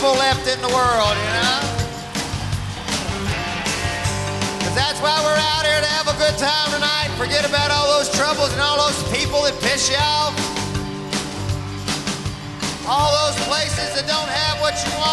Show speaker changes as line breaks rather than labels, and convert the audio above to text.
people left in the world, you know? 'Cause that's why we're out here to have a good time tonight. Forget about all those troubles and all those people that piss you off. All those places that don't have what you want.